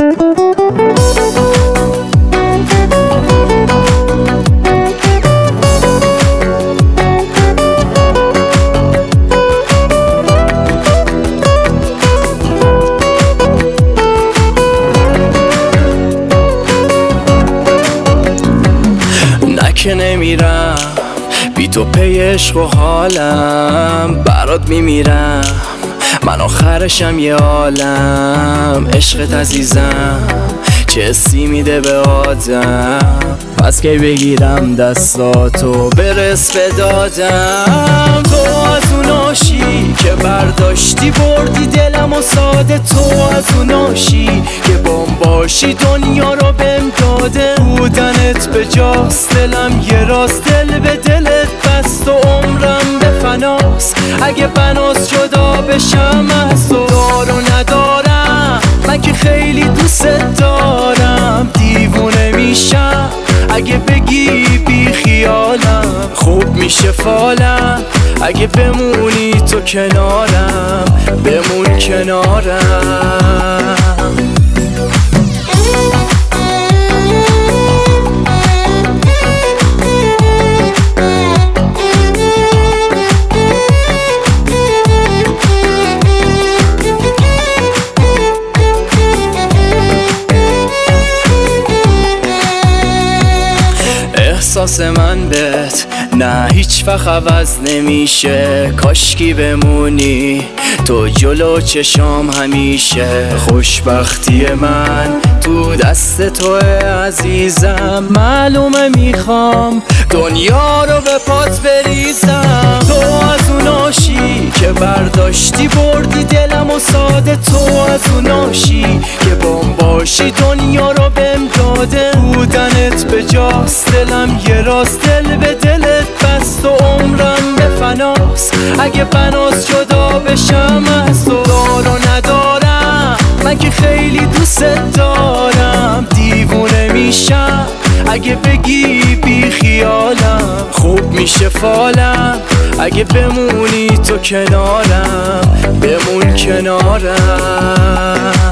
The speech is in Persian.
که نمیرم بی تو پی عشق و حالم برات میمیرم من آخرشم یه عالم عشقت عزیزم چه حسی میده به آدم پس که بگیرم دستاتو برس به دادم تو از اون آشی که برداشتی بردی دلم و ساده تو از اون آشی که بام باشی دنیا رو بهم داده بودنت به جاست دلم یه راست دل به دلت بست و عمرم به فناست اگه بناس جدا بشم از تو دار و ندارم من که خیلی دوست دارم دیوونه میشم اگه بگی بی خیالم خوب میشه فالم اگه بمونی تو کنارم بمون کنارم احساس من بهت نه هیچ وقت عوض نمیشه کاشکی بمونی تو جلو چشام همیشه خوشبختی من تو دست تو عزیزم معلومه میخوام دنیا رو به پات بریزم تو از اون آشی که برداشتی بردی دلم و ساده تو از اون آشی که بام باشی دنیا رو بهم داده بودنت به جاست دلم یه راست دل به دلت بست و عمرم به فناست اگه بناس جدا بشم از تو دار و ندارم من که خیلی دوست دارم دیوونه میشم اگه بگی بی خیالم خوب میشه فالم اگه بمونی تو کنارم بمون کنارم